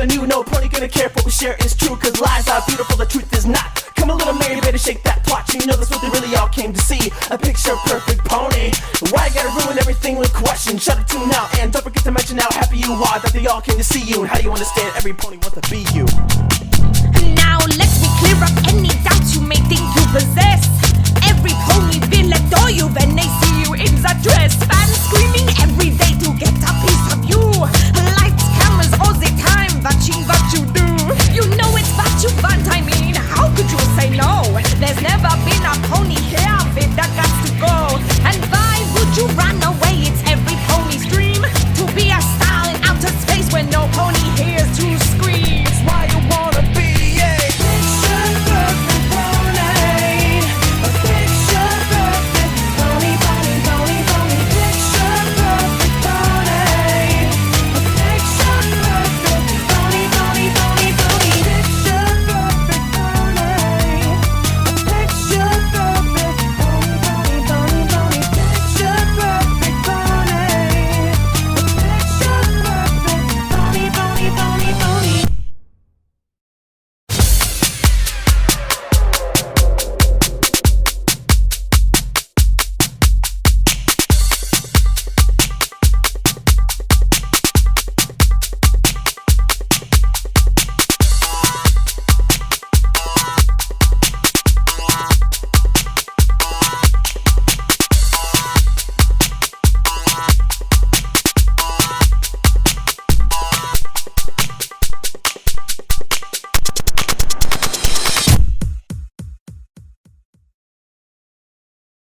something new. No pony gonna care if what we share is true, cause lies are beautiful, the truth is not. Come a little man, you better shake that plot. You know that's what they really all came to see, a picture perfect pony. Why you gotta ruin everything with questions? Shut it to now, and don't forget to mention how happy you are that they all came to see you. And how do you understand every pony wants to be you?